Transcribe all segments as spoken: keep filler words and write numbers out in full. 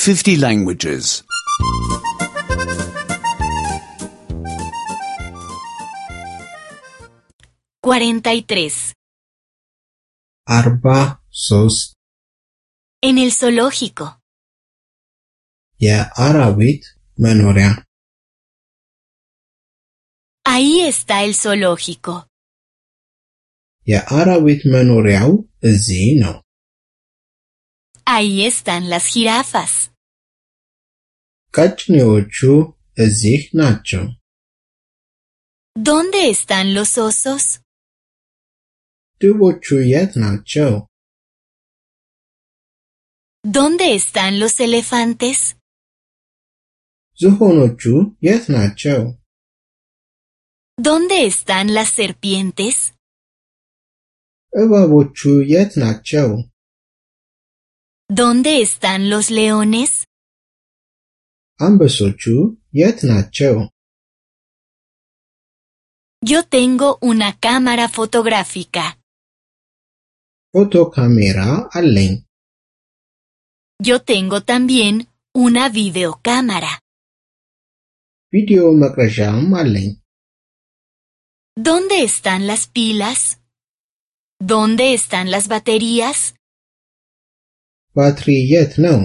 fifty languages. cuarenta y tres. Arba sos. En el zoológico. የአራዊት መኖሪያ Ahí está el zoológico. የአራዊት መኖሪያው እዚህ ነው። Ahí están las jirafas. ቀጭኔዎቹ እዚህ ናቸው። ¿Dónde están los osos? ድቦቹ የት ናቸው? ¿Dónde están los elefantes? ዝሆኖቹ የት ናቸው? ¿Dónde están las serpientes? እባቦቹ የት ናቸው? ¿Dónde están los leones? አንበሶቹ የት ናቸው? Yo tengo una cámara fotográfica. ፎቶ ካሜራ አለኝ። Yo tengo también una videocámara. ቪዲዮ መቅረዣም አለኝ። ¿Dónde están las pilas? ¿Dónde están las baterías? ባትሪ የት ነው?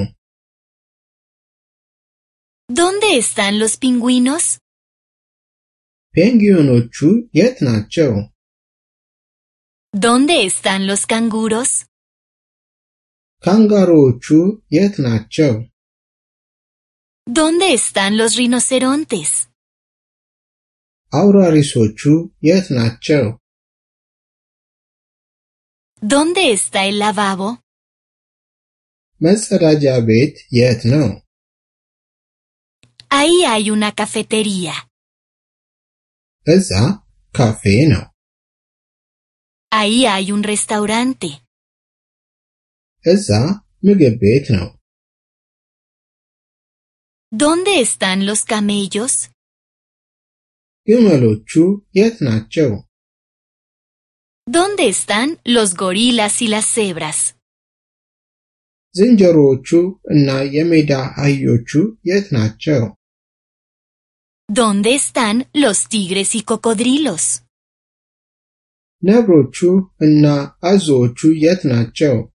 ¿Dónde están los pingüinos? ፔንግዊኖቹ የት ናቸው? ¿Dónde están los canguros? ካንጋሮዎቹ የት ናቸው? ¿Dónde están los rinocerontes? አውራሪሶቹ የት ናቸው? ¿Dónde está el lavabo? መጸዳጃ ቤት የት ነው? Ahí hay una cafetería. እዛ ካፌ ነው። Ahí hay un restaurante. እዛ ምግብ ቤት ነው። ¿Dónde están los camellos? ግመሎቹ የት ናቸው? ¿Dónde están los gorilas y las cebras? ዝንጀሮዎቹ እና የሜዳ አህዮቹ የት ናቸው? ¿Dónde están los tigres y cocodrilos? ነብሮቹ እና አዞዎቹ የት ናቸው?